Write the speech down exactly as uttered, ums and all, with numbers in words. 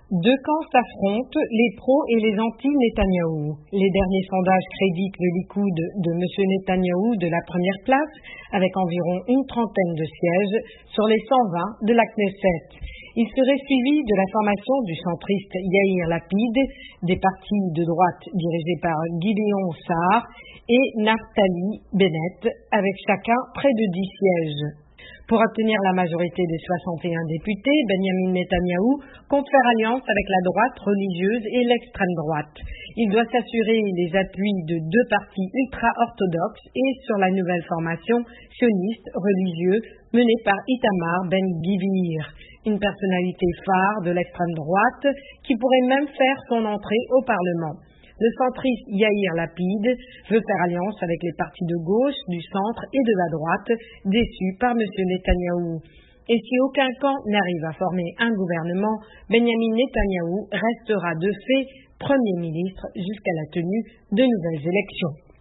Deux camps s'affrontent, les pros et les anti-Netanyahou. Les derniers sondages créditent le Likoud de M. Netanyahou de la première place, avec environ une trentaine de sièges sur les cent vingt de la Knesset. Il serait suivi de la formation du centriste Yair Lapid, des partis de droite dirigés par Gideon Sa'ar et Naftali Bennett, avec chacun près de dix sièges. Pour obtenir la majorité des soixante et un députés, Benjamin Netanyahou compte faire alliance avec la droite religieuse et l'extrême droite. Il doit s'assurer les appuis de deux partis ultra-orthodoxes et sur la nouvelle formation sioniste religieux menée par Itamar Ben-Gvir, une personnalité phare de l'extrême droite qui pourrait même faire son entrée au Parlement. Le centriste Yair Lapid veut faire alliance avec les partis de gauche, du centre et de la droite, déçus par M. Netanyahou. Et si aucun camp n'arrive à former un gouvernement, Benjamin Netanyahou restera de fait Premier ministre jusqu'à la tenue de nouvelles élections.